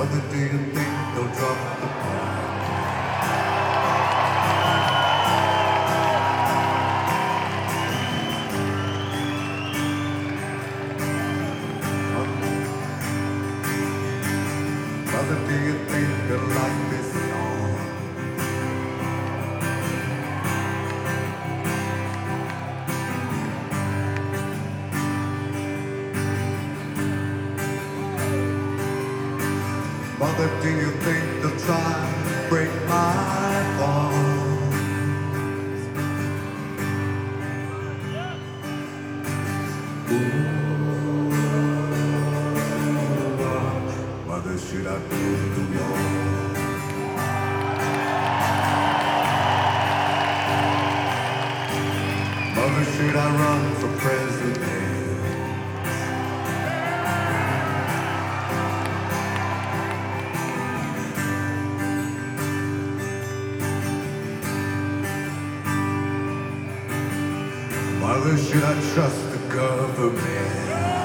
Mother, do you think they'll drop the ball? Mother, do you think they'll like this song? Mother, do you think they'll try to break my bones? Ooh, Mother, should I build the wall? Mother, should I run for president? Mother, should I trust the government?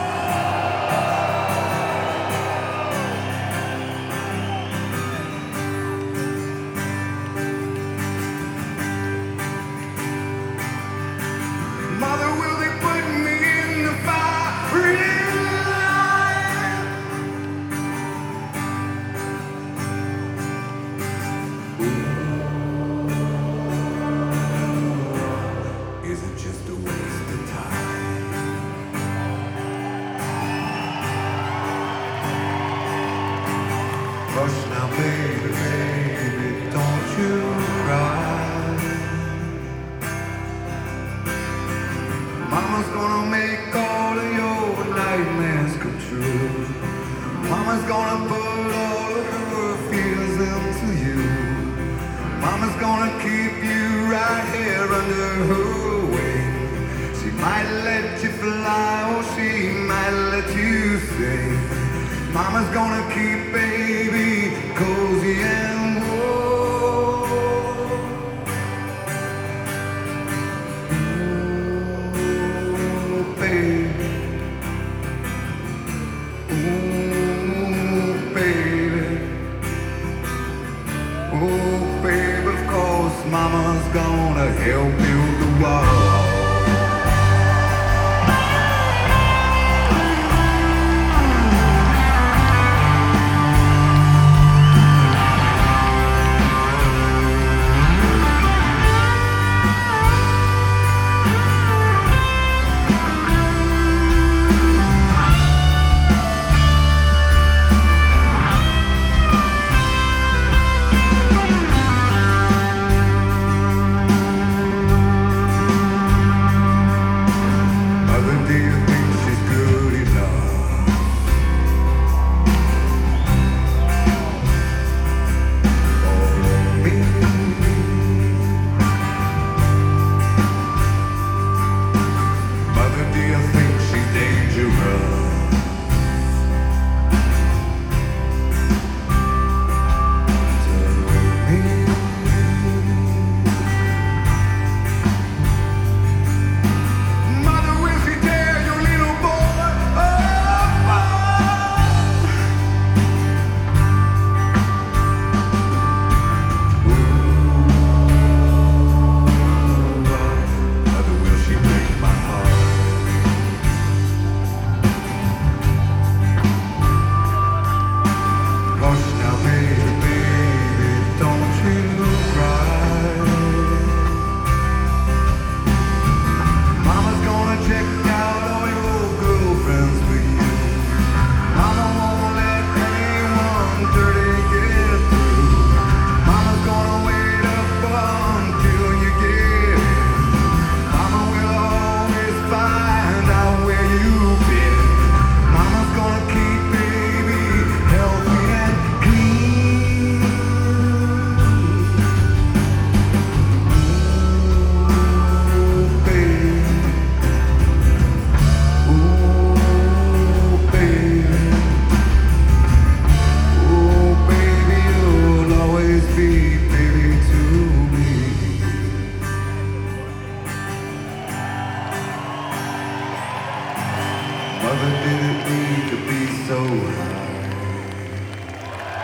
Mother, will they put me in the firing line? Ooh, is it just a waste of time? Hush now, baby, baby, don't you cry. Mama's gonna make all of your nightmares come true. Mama's gonna put all of her fears into you. Mama's gonna keep you right here under her wing. She might let you fly or she might let you sing. Mama's gonna keep baby cozy and warm. Ooh, baby. Ooh, baby. Ooh, baby, of course Mama's gonna help build the wall. Mother, did it need to be so high?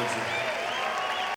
bardzo.